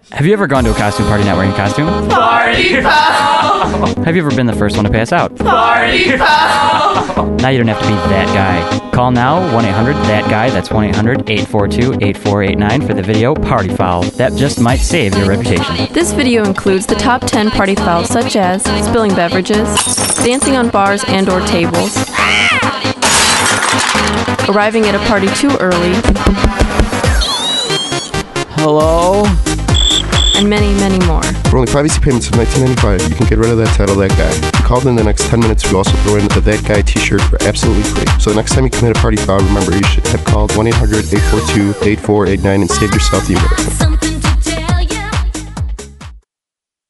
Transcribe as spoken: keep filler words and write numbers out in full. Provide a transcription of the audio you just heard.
Have you ever gone to a costume party not wearing a costume? Party foul! Have you ever been the first one to pass out? Party foul! Now you don't have to be that guy. Call now, one eight hundred that guy, that's one eight hundred eight four two eight four eight nine for the video Party Foul. That just might save your reputation. This video includes the top ten party fouls such as spilling beverages, dancing on bars and or tables, arriving at a party too early, Hello? and many, many more. For only five easy payments of nineteen ninety-five, you can get rid of that title, That Guy. If you call in the next ten minutes, we also throw in the That Guy t-shirt for absolutely free. So the next time you commit a party foul, remember you should have called one eight hundred eight four two eight four eight nine and save yourself the embarrassment.